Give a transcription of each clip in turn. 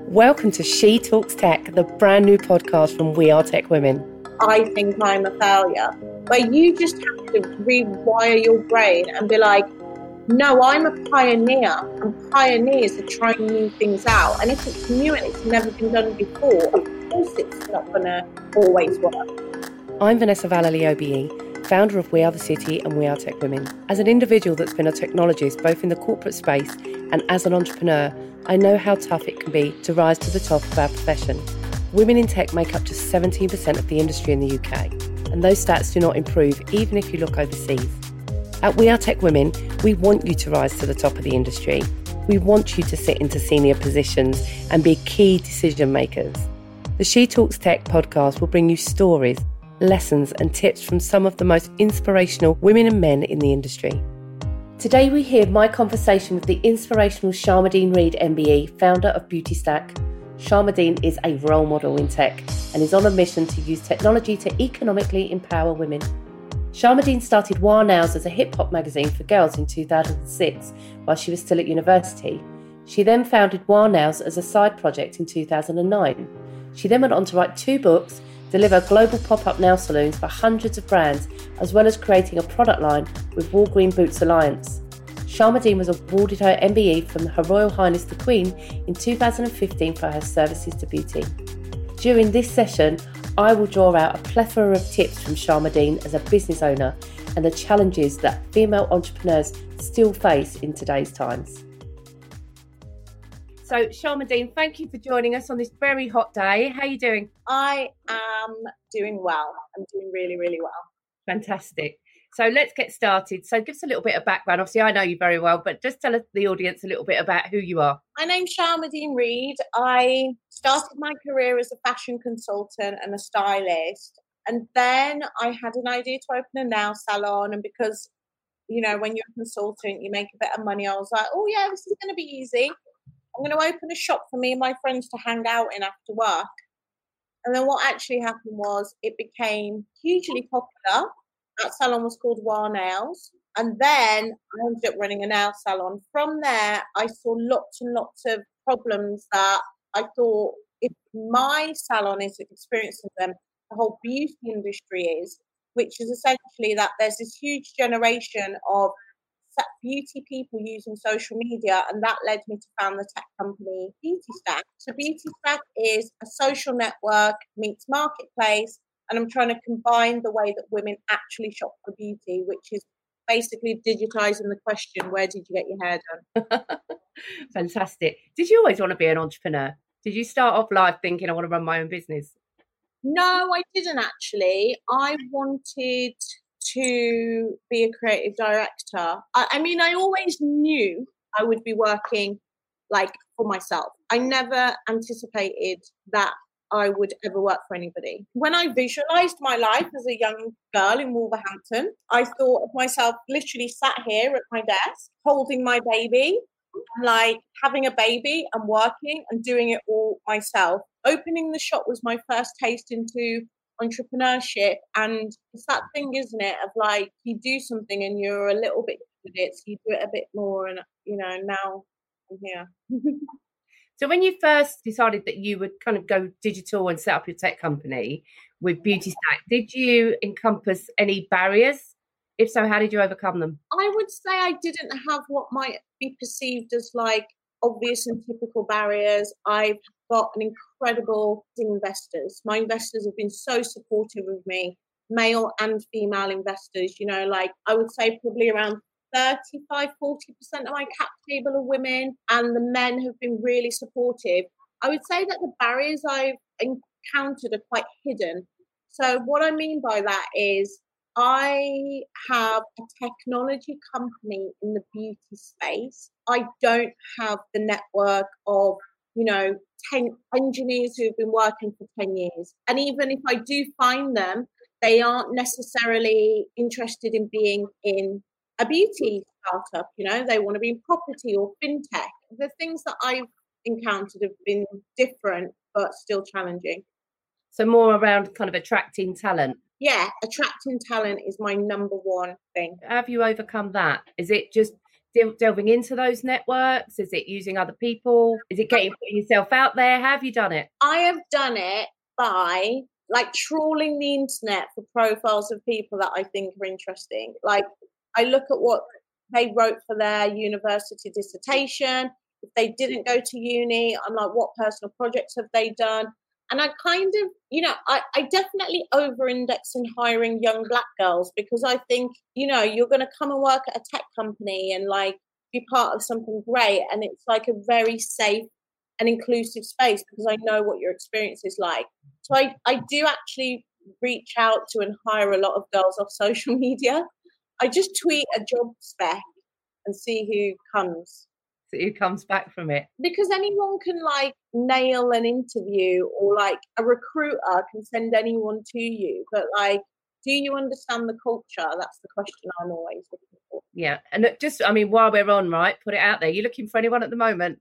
Welcome to She Talks Tech, the brand new podcast from We Are Tech Women. I think I'm a failure, where you just have to rewire your brain and be like, no, I'm a pioneer, and pioneers are trying new things out. And if it's new and it's never been done before, of course it's not going to always work. I'm Vanessa Valali-OBE, founder of We Are the City and We Are Tech Women. As an individual that's been a technologist both in the corporate space and as an entrepreneur, I know how tough it can be to rise to the top of our profession. Women in tech make up just 17% of the industry in the UK, and those stats do not improve even if you look overseas. At We Are Tech Women, we want you to rise to the top of the industry. We want you to sit into senior positions and be key decision makers. The She Talks Tech podcast will bring you stories, lessons and tips from some of the most inspirational women and men in the industry. Today we hear my conversation with the inspirational Sharmadean Reid MBE, founder of BeautyStack. Sharmadean is a role model in tech and is on a mission to use technology to economically empower women. Sharmadean started Wah Nows as a hip-hop magazine for girls in 2006 while she was still at university. She then founded Wah Nows as a side project in 2009. She then went on to write 2 books, deliver global pop-up nail salons for hundreds of brands, as well as creating a product line with Walgreen Boots Alliance. Sharmadean was awarded her MBE from Her Royal Highness the Queen in 2015 for her services to beauty. During this session, I will draw out a plethora of tips from Sharmadean as a business owner and the challenges that female entrepreneurs still face in today's times. So, Sharmadean, thank you for joining us on this very hot day. How are you doing? I am doing well. I'm doing really, really well. Fantastic. So let's get started. So give us a little bit of background. Obviously, I know you very well, but just tell the audience a little bit about who you are. My name's Sharmadean Reid. I started my career as a fashion consultant and a stylist. And then I had an idea to open a nail salon. And because, you know, when you're a consultant, you make a bit of money, I was like, oh, yeah, this is going to be easy. I'm going to open a shop for me and my friends to hang out in after work. And then what actually happened was it became hugely popular. That salon was called Wah Nails. And then I ended up running a nail salon. From there, I saw lots and lots of problems that I thought if my salon is experiencing them, the whole beauty industry is, which is essentially that there's this huge generation of beauty people using social media, and that led me to found the tech company BeautyStack. So BeautyStack is a social network meets marketplace, and I'm trying to combine the way that women actually shop for beauty, which is basically digitizing the question, where did you get your hair done? Fantastic. Did you always want to be an entrepreneur? Did you start off life thinking I want to run my own business? No, I didn't actually. I wanted to be a creative director. I mean, I always knew I would be working like for myself. I never anticipated that I would ever work for anybody. When I visualized my life as a young girl in Wolverhampton, I thought of myself literally sat here at my desk, holding my baby, and like having a baby and working and doing it all myself. Opening the shop was my first taste into entrepreneurship, and it's that thing, isn't it, of like you do something and you're a little bit good at it, so you do it a bit more, and you know, now I'm here. So when you first decided that you would kind of go digital and set up your tech company with BeautyStack, did you encompass any barriers? If so, how did you overcome them? I would say I didn't have what might be perceived as like obvious and typical barriers. I've got an incredible investors. My investors have been so supportive of me, male and female investors. You know, like I would say probably around 35-40% of my cap table are women, and the men have been really supportive. I would say that the barriers I've encountered are quite hidden. So what I mean by that is I have a technology company in the beauty space. I don't have the network of, you know, 10 engineers who've been working for 10 years. And even if I do find them, they aren't necessarily interested in being in a beauty startup. You know, they want to be in property or fintech. The things that I've encountered have been different, but still challenging. So more around kind of attracting talent. Yeah, attracting talent is my number one thing. Have you overcome that? Is it just delving into those networks? Is it using other people? Is it putting yourself out there? How have you done it? I have done it by like trawling the internet for profiles of people that I think are interesting. Like I look at what they wrote for their university dissertation. If they didn't go to uni, I'm like, what personal projects have they done? And I kind of, I definitely over-index in hiring young Black girls because I think, you're going to come and work at a tech company and like be part of something great. And it's like a very safe and inclusive space because I know what your experience is like. So I do actually reach out to and hire a lot of girls off social media. I just tweet a job spec and see who comes. Who comes back from it? Because anyone can like nail an interview or like a recruiter can send anyone to you. But like, do you understand the culture? That's the question I'm always looking for. Yeah. And just, while we're on, right, put it out there. You're looking for anyone at the moment?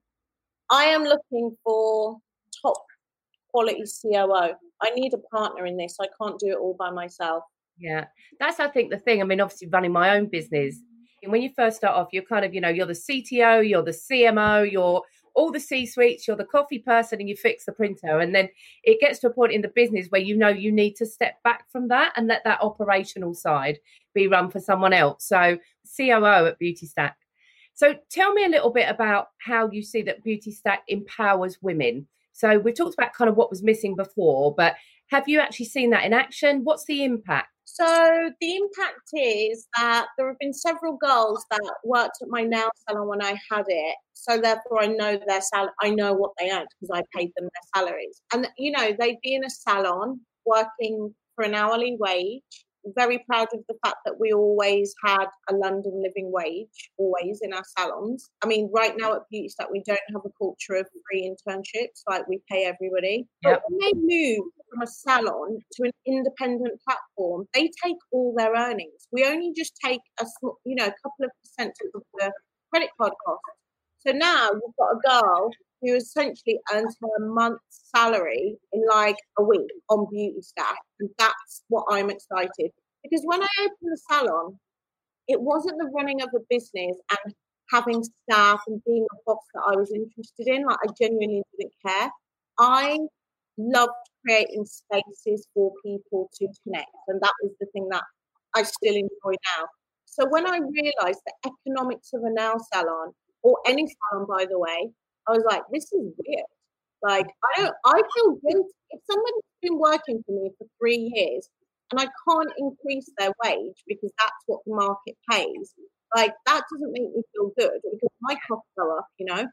I am looking for top quality COO. I need a partner in this. I can't do it all by myself. Yeah. That's, I think, the thing. Obviously running my own business. And when you first start off, you're kind of, you're the CTO, you're the CMO, you're all the C-suites, you're the coffee person and you fix the printer. And then it gets to a point in the business where you need to step back from that and let that operational side be run for someone else. So COO at Beautystack. So tell me a little bit about how you see that Beautystack empowers women. So we've talked about kind of what was missing before, but have you actually seen that in action? What's the impact? So the impact is that there have been several girls that worked at my nail salon when I had it. So therefore I know their I know what they earned because I paid them their salaries. And, they'd be in a salon working for an hourly wage. Very proud of the fact that we always had a London living wage, always in our salons. Right now at Beautystack, we don't have a culture of free internships, like we pay everybody. Yep. But when they move from a salon to an independent platform, they take all their earnings. We only just take a couple of percent of the credit card cost. So now you've got a girl who essentially earns her month's salary in like a week on Beautystack. And that's what I'm excited. Because when I opened the salon, it wasn't the running of a business and having staff and being a boss that I was interested in. Like, I genuinely didn't care. I loved creating spaces for people to connect. And that was the thing that I still enjoy now. So when I realized the economics of a nail salon, or any salon, by the way, I was like, this is weird. Like, I feel guilty. If somebody's been working for me for 3 years and I can't increase their wage because that's what the market pays, like, that doesn't make me feel good because my costs go up,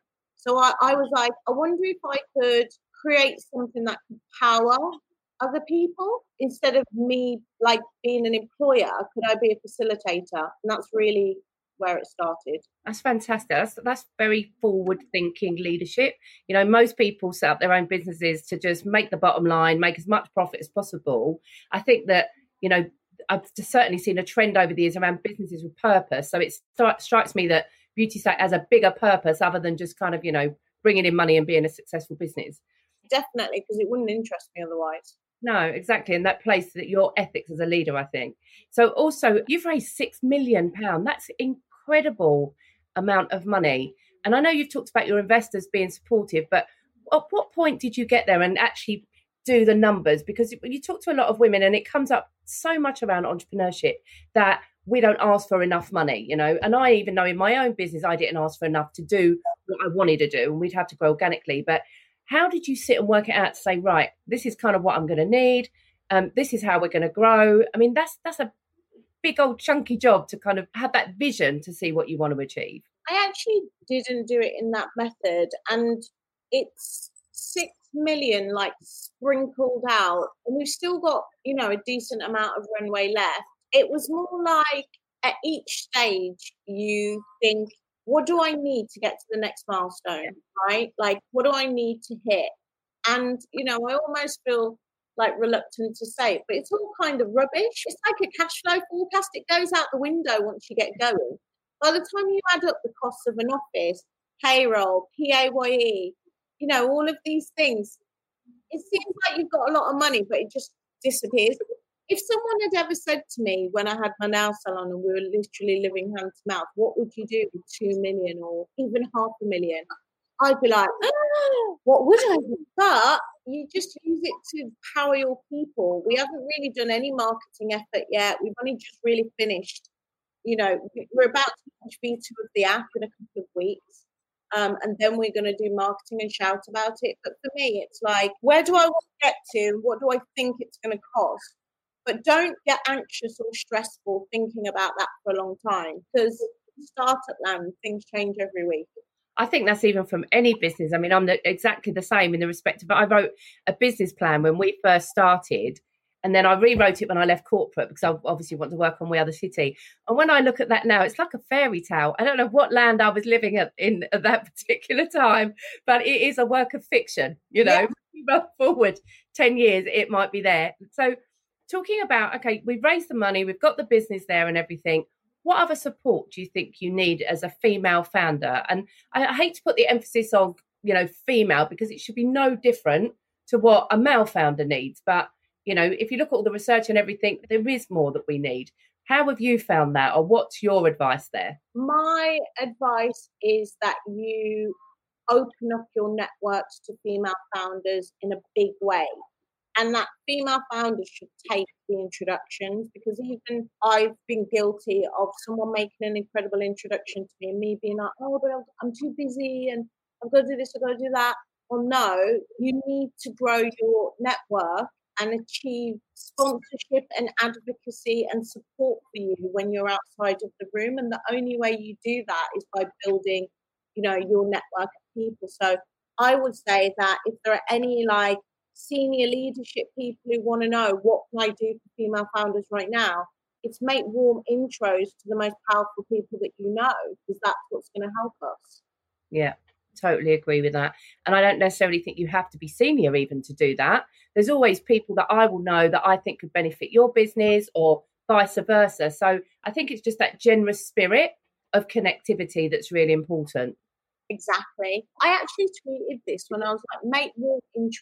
So I was like, I wonder if I could create something that could power other people instead of me, like, being an employer. Could I be a facilitator? And that's really where it started. That's fantastic. That's very forward-thinking leadership. Most people set up their own businesses to just make the bottom line, make as much profit as possible. I think that, I've certainly seen a trend over the years around businesses with purpose. So it strikes me that Beautystack has a bigger purpose other than just kind of, bringing in money and being a successful business. Definitely, because it wouldn't interest me otherwise. No, exactly. And that place that your ethics as a leader, I think. So also, you've raised £6 million. That's incredible amount of money. And I know you've talked about your investors being supportive, but at what point did you get there and actually do the numbers? Because you talk to a lot of women and it comes up so much around entrepreneurship that we don't ask for enough money, and I even know in my own business, I didn't ask for enough to do what I wanted to do, and we'd have to grow organically. But how did you sit and work it out to say, right, this is kind of what I'm going to need. This is how we're going to grow. That's a big old chunky job to kind of have that vision to see what you want to achieve. I actually didn't do it in that method. And it's 6 million like sprinkled out. And we've still got, a decent amount of runway left. It was more like at each stage you think, what do I need to get to the next milestone, right? Like, what do I need to hit? And, I almost feel like reluctant to say it, but it's all kind of rubbish. It's like a cash flow forecast. It goes out the window once you get going. By the time you add up the costs of an office, payroll, PAYE, all of these things, it seems like you've got a lot of money, but it just disappears. If someone had ever said to me when I had my nail salon and we were literally living hand to mouth, what would you do with 2 million or even 500,000? I'd be like, what would I do? But you just use it to power your people. We haven't really done any marketing effort yet. We've only just really finished. We're about to launch V2 of the app in a couple of weeks. And then we're going to do marketing and shout about it. But for me, it's like, where do I want to get to? What do I think it's going to cost? But don't get anxious or stressful thinking about that for a long time, because startup land, things change every week. I think that's even from any business. I mean, I'm exactly the same in the respect of, I wrote a business plan when we first started, and then I rewrote it when I left corporate because I obviously want to work on We Are the City. And when I look at that now, it's like a fairy tale. I don't know what land I was living in at that particular time, but it is a work of fiction. Yeah. Roll forward 10 years, it might be there. So talking about, okay, we've raised the money, we've got the business there and everything. What other support do you think you need as a female founder? And I hate to put the emphasis on, female, because it should be no different to what a male founder needs. But, if you look at all the research and everything, there is more that we need. How have you found that, or what's your advice there? My advice is that you open up your networks to female founders in a big way. And that female founders should take the introductions, because even I've been guilty of someone making an incredible introduction to me and me being like, oh, but I'm too busy and I've got to do this, I've got to do that. Well, no, you need to grow your network and achieve sponsorship and advocacy and support for you when you're outside of the room. And the only way you do that is by building, your network of people. So I would say that if there are any senior leadership people who want to know what can I do for female founders right now, it's make warm intros to the most powerful people that you know, because that's what's going to help us. Yeah, totally agree with that. And I don't necessarily think you have to be senior even to do that. There's always people that I will know that I think could benefit your business, or vice versa. So I think it's just that generous spirit of connectivity that's really important. Exactly. I actually tweeted this when I was like, make warm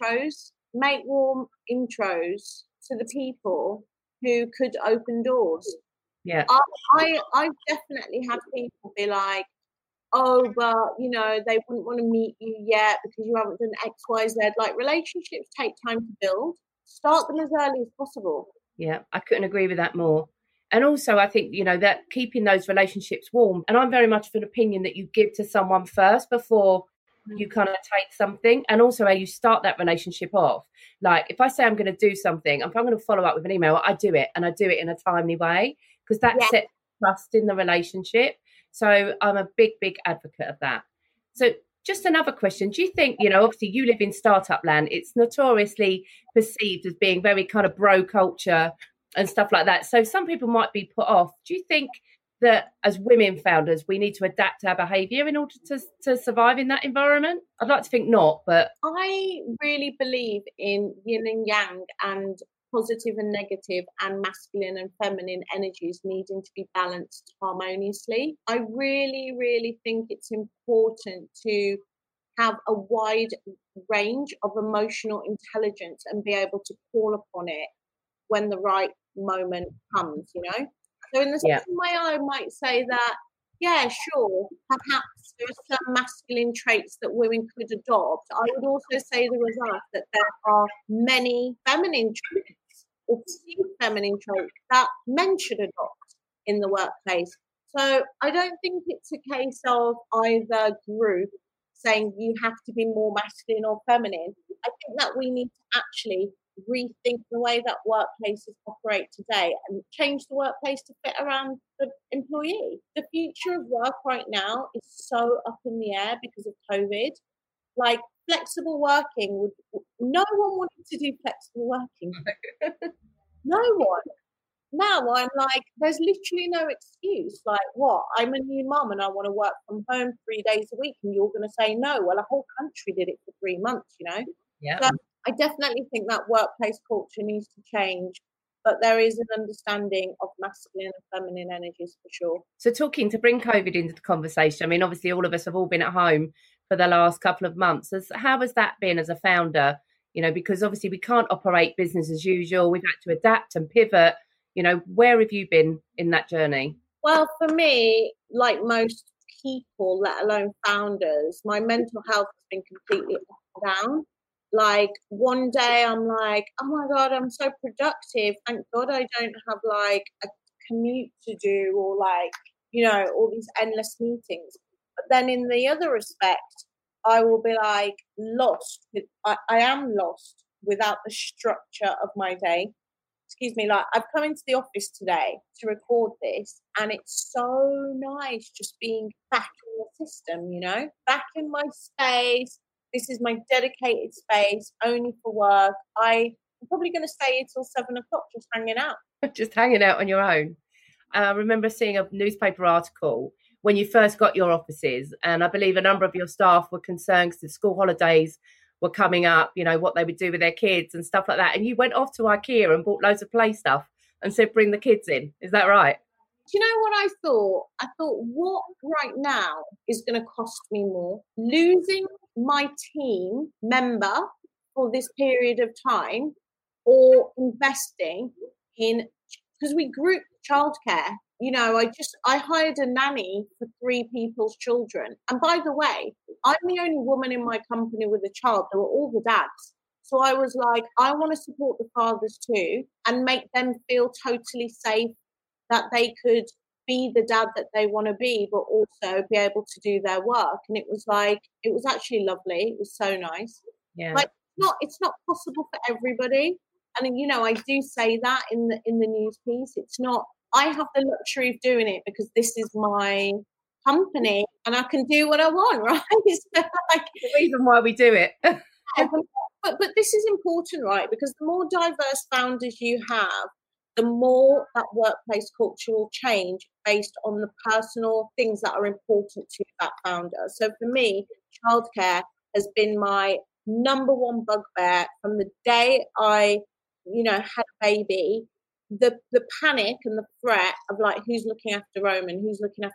intros to the people who could open doors. Yeah. I've definitely had people be like, oh, but they wouldn't want to meet you yet because you haven't done X, Y, Z. Like, relationships take time to build. Start them as early as possible. Yeah, I couldn't agree with that more. And also, I think, that keeping those relationships warm, and I'm very much of an opinion that you give to someone first before you kind of take something, and also how you start that relationship off. Like, if I say I'm going to do something, if I'm going to follow up with an email, I do it, and I do it in a timely way, because that sets trust in the relationship. So I'm a big, big advocate of that. So just another question. Do you think, obviously you live in startup land, it's notoriously perceived as being very kind of bro culture and stuff like that. So some people might be put off. Do you think that as women founders, we need to adapt our behaviour in order to survive in that environment? I'd like to think not, but I really believe in yin and yang, and positive and negative, and masculine and feminine energies needing to be balanced harmoniously. I really, really think it's important to have a wide range of emotional intelligence and be able to call upon it when the right moment comes, So in the same way, I might say that, yeah, sure, perhaps there are some masculine traits that women could adopt. I would also say the reverse, that there are many feminine traits or perceived feminine traits that men should adopt in the workplace. So I don't think it's a case of either group saying you have to be more masculine or feminine. I think that we need to actually rethink the way that workplaces operate today and change the workplace to fit around the employee. The future of work right now is so up in the air because of COVID. Like, flexible working, no one wanted to do flexible working. No one. Now I'm like, there's literally no excuse. Like, what? I'm a new mum and I want to work from home 3 days a week, and you're going to say no? Well, a whole country did it for 3 months, Yeah. So I definitely think that workplace culture needs to change, but there is an understanding of masculine and feminine energies for sure. So to bring COVID into the conversation, I mean, obviously all of us have all been at home for the last couple of months. How has that been as a founder, because obviously we can't operate business as usual. We've had to adapt and pivot. Where have you been in that journey? Well, for me, like most people, let alone founders, my mental health has been completely up and down. Like one day I'm like, oh my God, I'm so productive. Thank God I don't have like a commute to do or like, all these endless meetings. But then in the other respect, I will be like lost. I am lost without the structure of my day. Excuse me, like I've come into the office today to record this, and it's so nice just being back in the system, back in my space. This is my dedicated space only for work. I'm probably going to stay here till 7 o'clock just hanging out. Just hanging out on your own. I remember seeing a newspaper article when you first got your offices, and I believe a number of your staff were concerned because the school holidays were coming up, what they would do with their kids and stuff like that. And you went off to IKEA and bought loads of play stuff and said, bring the kids in. Is that right? Do you know what I thought? I thought, what right now is going to cost me more? Losing my team member for this period of time, or investing in, because we group childcare. I hired a nanny for 3 people's children. And by the way, I'm the only woman in my company with a child. They were all the dads. So I was like, I want to support the fathers too and make them feel totally safe that they could be the dad that they want to be, but also be able to do their work. And it was actually lovely. It was so nice. Yeah. Like, it's not possible for everybody. And, I do say that in the news piece. It's not, I have the luxury of doing it because this is my company and I can do what I want, right? So, like, the reason why we do it. but this is important, right? Because the more diverse founders you have, the more that workplace culture will change based on the personal things that are important to that founder. So for me, childcare has been my number one bugbear from the day I, had a baby. The panic and the threat of like, who's looking after Roman?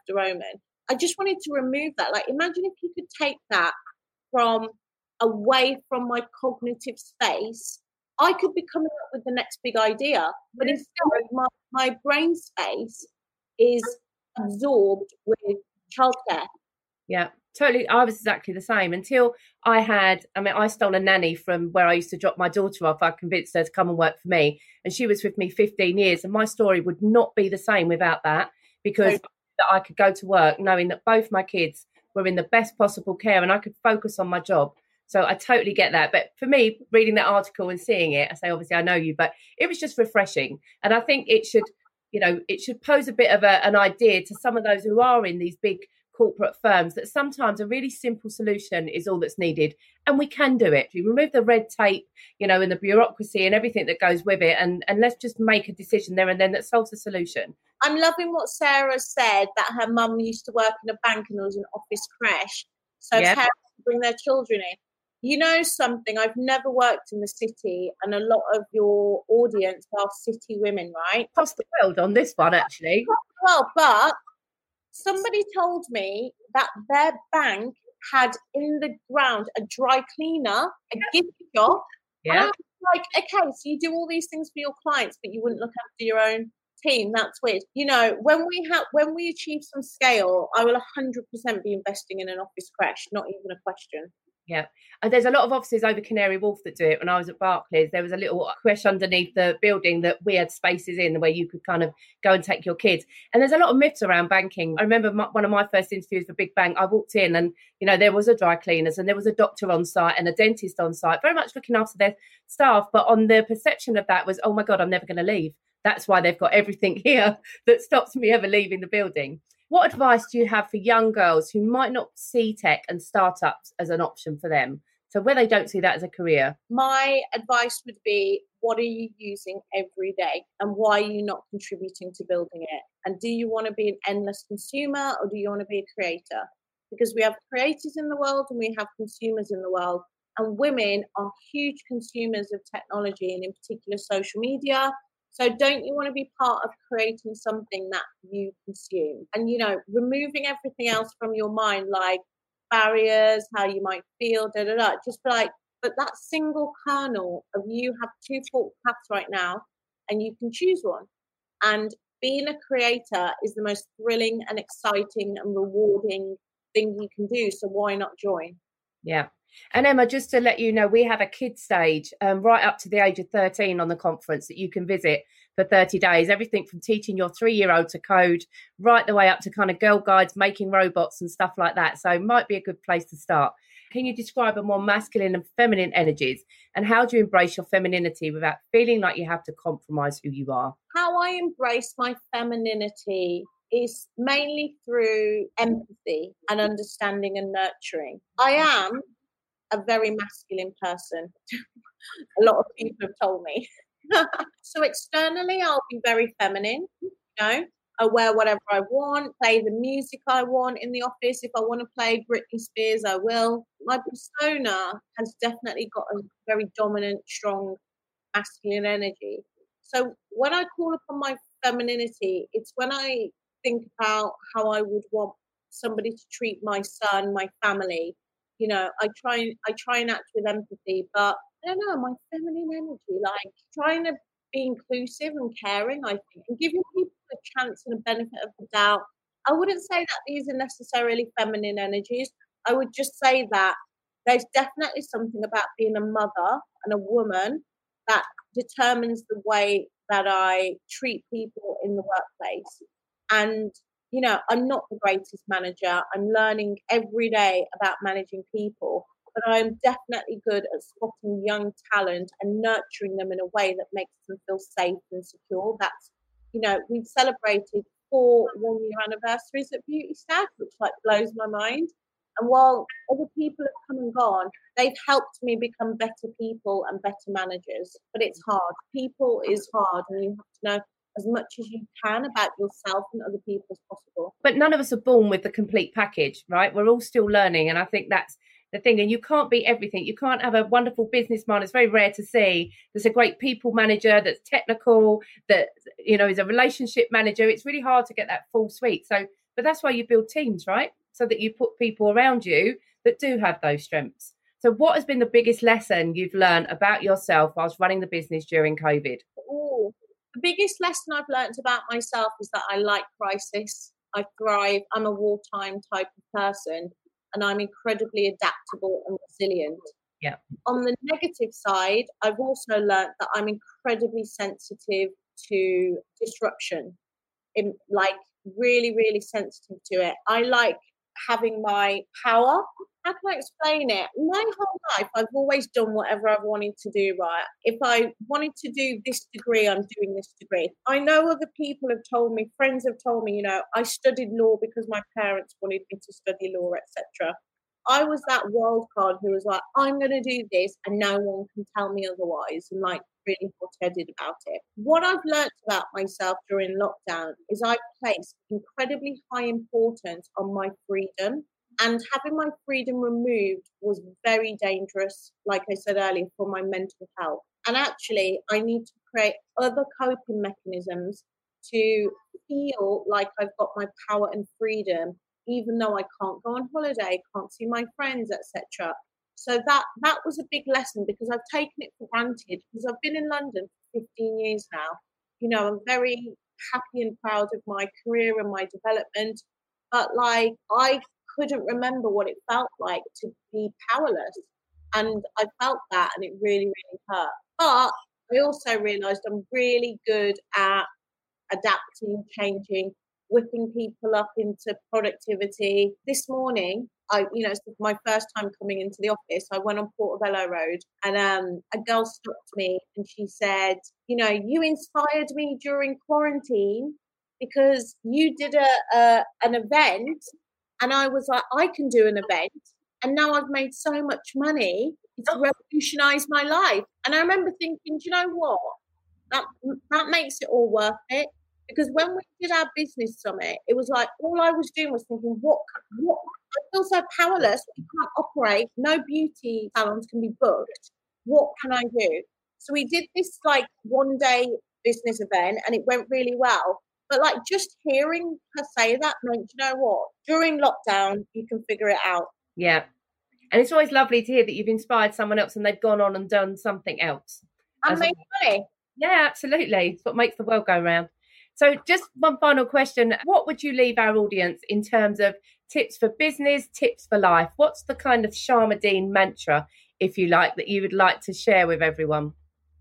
I just wanted to remove that. Like, imagine if you could take that from away from my cognitive space. I could be coming up with the next big idea, but instead my brain space is absorbed with childcare. Yeah, totally. I was exactly the same until I stole a nanny from where I used to drop my daughter off. I convinced her to come and work for me, and she was with me 15 years. And my story would not be the same without that, because I could go to work knowing that both my kids were in the best possible care and I could focus on my job. So I totally get that. But for me, reading that article and seeing it, I say, obviously, I know you, but it was just refreshing. And I think it should pose a bit of an idea to some of those who are in these big corporate firms that sometimes a really simple solution is all that's needed. And we can do it. You remove the red tape, and the bureaucracy and everything that goes with it. And let's just make a decision there and then that solves the solution. I'm loving what Sarah said, that her mum used to work in a bank and there was an office crash. So parents bring their children in. You know something, I've never worked in the city, and a lot of your audience are city women, right? Across the world on this one, actually. Well, but somebody told me that their bank had in the ground a dry cleaner, a gift shop. Yeah. And I was like, okay, so you do all these things for your clients, but you wouldn't look after your own team. That's weird. When we achieve some scale, I will 100% be investing in an office crash, not even a question. Yeah. And there's a lot of offices over Canary Wharf that do it. When I was at Barclays, there was a little creche underneath the building that we had spaces in where you could kind of go and take your kids. And there's a lot of myths around banking. I remember one of my first interviews for Big Bank, I walked in and, there was a dry cleaners and there was a doctor on site and a dentist on site, very much looking after their staff. But on the perception of that was, oh my God, I'm never going to leave. That's why they've got everything here that stops me ever leaving the building. What advice do you have for young girls who might not see tech and startups as an option for them? So where they don't see that as a career? My advice would be, what are you using every day and why are you not contributing to building it? And do you want to be an endless consumer or do you want to be a creator? Because we have creators in the world and we have consumers in the world. And women are huge consumers of technology and in particular social media. So don't you want to be part of creating something that you consume? And, removing everything else from your mind, like barriers, how you might feel, just like But that single kernel of you have two forked paths right now, and you can choose one. And being a creator is the most thrilling and exciting and rewarding thing you can do. So why not join? Yeah. And Emma, just to let you know, we have a kids stage right up to the age of 13 on the conference that you can visit for 30 days. Everything from teaching your 3-year-old to code right the way up to kind of girl guides, making robots and stuff like that. So it might be a good place to start. Can you describe a more masculine and feminine energies, and how do you embrace your femininity without feeling like you have to compromise who you are? How I embrace my femininity is mainly through empathy and understanding and nurturing. I am a very masculine person. A lot of people have told me. So externally, I'll be very feminine, you know. I wear whatever I want, play the music I want in the office. If I want to play Britney Spears, I will. My persona has definitely got a very dominant, strong masculine energy. So when I call upon my femininity, it's when I think about how I would want somebody to treat my son, my family. You know, I try and act with empathy, but I don't know, my feminine energy, like trying to be inclusive and caring, I think, and giving people a chance and a benefit of the doubt. I wouldn't say that these are necessarily feminine energies. I would just say that there's definitely something about being a mother and a woman that determines the way that I treat people in the workplace. And, you know, I'm not the greatest manager. I'm learning every day about managing people, but I'm definitely good at spotting young talent and nurturing them in a way that makes them feel safe and secure. That's, you know, we've celebrated 4 1-year anniversaries at Beauty Staff, which like blows my mind. And while other people have come and gone, they've helped me become better people and better managers. But it's hard. People is hard, and you have to know as much as you can about yourself and other people as possible. But none of us are born with the complete package, right? We're all still learning. And I think that's the thing. And you can't be everything. You can't have a wonderful business mind. It's very rare to see. There's a great people manager that's technical, that, you know, is a relationship manager. It's really hard to get that full suite. So, but that's why you build teams, right? So that you put people around you that do have those strengths. So what has been the biggest lesson you've learned about yourself whilst running the business during COVID? Ooh, the biggest lesson I've learned about myself is that I like crisis. I thrive. I'm a wartime type of person, and I'm incredibly adaptable and resilient. Yeah. On the negative side, I've also learned that I'm incredibly sensitive to disruption. Like really, really sensitive to it. I like having my power. How can I explain it? My whole life, I've always done whatever I've wanted to do, right? If I wanted to do this degree, I'm doing this degree. I know other people have told me, friends have told me, you know, I studied law because my parents wanted me to study law, etc. I was that wild card who was like, I'm going to do this and no one can tell me otherwise, and like really hot-headed about it. What I've learned about myself during lockdown is I placed incredibly high importance on my freedom, and having my freedom removed was very dangerous, like I said earlier, for my mental health. And actually, I need to create other coping mechanisms to feel like I've got my power and freedom, even though I can't go on holiday, can't see my friends, etc. So that was a big lesson, because I've taken it for granted, because I've been in London for 15 years now. You know, I'm very happy and proud of my career and my development, but like I couldn't remember what it felt like to be powerless. And I felt that, and it really, really hurt. But I also realised I'm really good at adapting, changing, whipping people up into productivity. This morning, it's my first time coming into the office. I went on Portobello Road, and a girl stopped me and she said, you know, you inspired me during quarantine because you did an event. And I was like, I can do an event. And now I've made so much money. It's revolutionized my life. And I remember thinking, do you know what? That makes it all worth it. Because when we did our business summit, it was like all I was doing was thinking, what I feel so powerless. We can't operate. No beauty salons can be booked. What can I do? So we did this like 1-day business event, and it went really well. But like just hearing her say that meant, you know what? During lockdown, you can figure it out. Yeah. And it's always lovely to hear that you've inspired someone else and they've gone on and done something else. And make money. Yeah, absolutely. It's what makes the world go round. So just one final question. What would you leave our audience in terms of tips for business, tips for life? What's the kind of Sharmadean mantra, if you like, that you would like to share with everyone?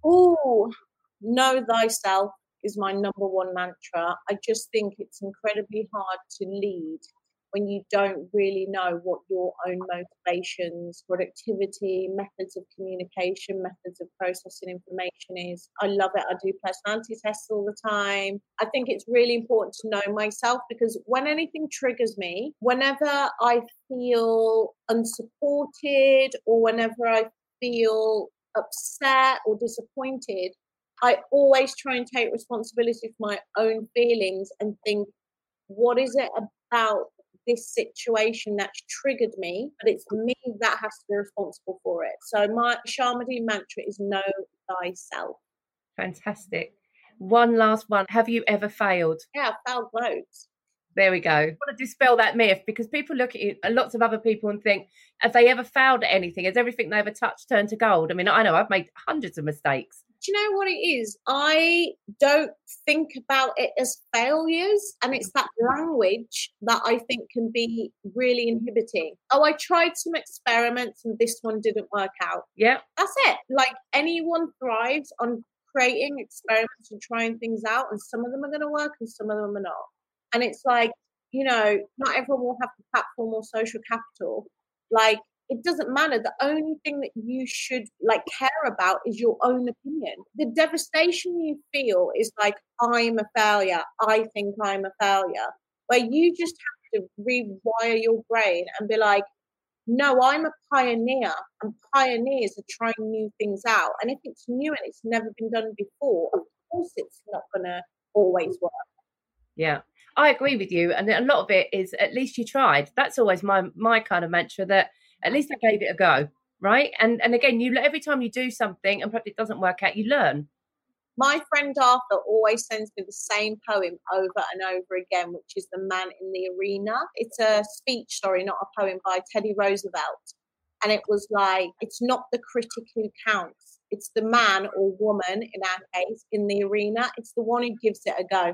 Oh, know thyself is my number one mantra. I just think it's incredibly hard to lead when you don't really know what your own motivations, productivity, methods of communication, methods of processing information is. I love it. I do personality tests all the time. I think it's really important to know myself, because when anything triggers me, whenever I feel unsupported or whenever I feel upset or disappointed, I always try and take responsibility for my own feelings and think, what is it about this situation that's triggered me? But it's me that has to be responsible for it. So my Sharmadean mantra is know thyself. Fantastic. One last one. Have you ever failed? Yeah, I've failed loads. There we go. I want to dispel that myth, because people look at it, lots of other people, and think, have they ever failed at anything? Has everything they ever touched turned to gold? I mean, I know I've made hundreds of mistakes. Do you know what it is? I don't think about it as failures, and it's that language that I think can be really inhibiting. Oh, I tried some experiments and this one didn't work out. Yeah. That's it. Like, anyone thrives on creating experiments and trying things out, and some of them are going to work and some of them are not. And it's like, not everyone will have the platform or social capital. Like, it doesn't matter. The only thing that you should care about is your own opinion. The devastation you feel is like, I'm a failure. I think I'm a failure. Where you just have to rewire your brain and be like, no, I'm a pioneer, and pioneers are trying new things out. And if it's new and it's never been done before, of course it's not going to always work. Yeah, I agree with you. And a lot of it is, at least you tried. That's always my kind of mantra, that at least I gave it a go, right? And again, every time you do something and perhaps it doesn't work out, you learn. My friend Arthur always sends me the same poem over and over again, which is The Man in the Arena. It's a speech, not a poem, by Teddy Roosevelt. And it was like, it's not the critic who counts. It's the man or woman, in our case, in the arena. It's the one who gives it a go.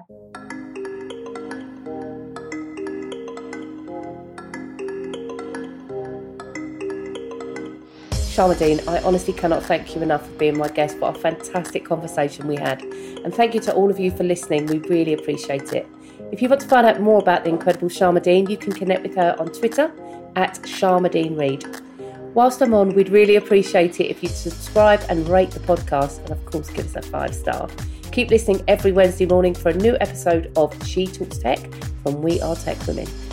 Sharmadean, I honestly cannot thank you enough for being my guest. What a fantastic conversation we had. And thank you to all of you for listening. We really appreciate it. If you want to find out more about the incredible Sharmadean, you can connect with her on Twitter at Sharmadean Reid. Whilst I'm on, we'd really appreciate it if you'd subscribe and rate the podcast, and of course give us a 5-star. Keep listening every Wednesday morning for a new episode of She Talks Tech from We Are Tech Women.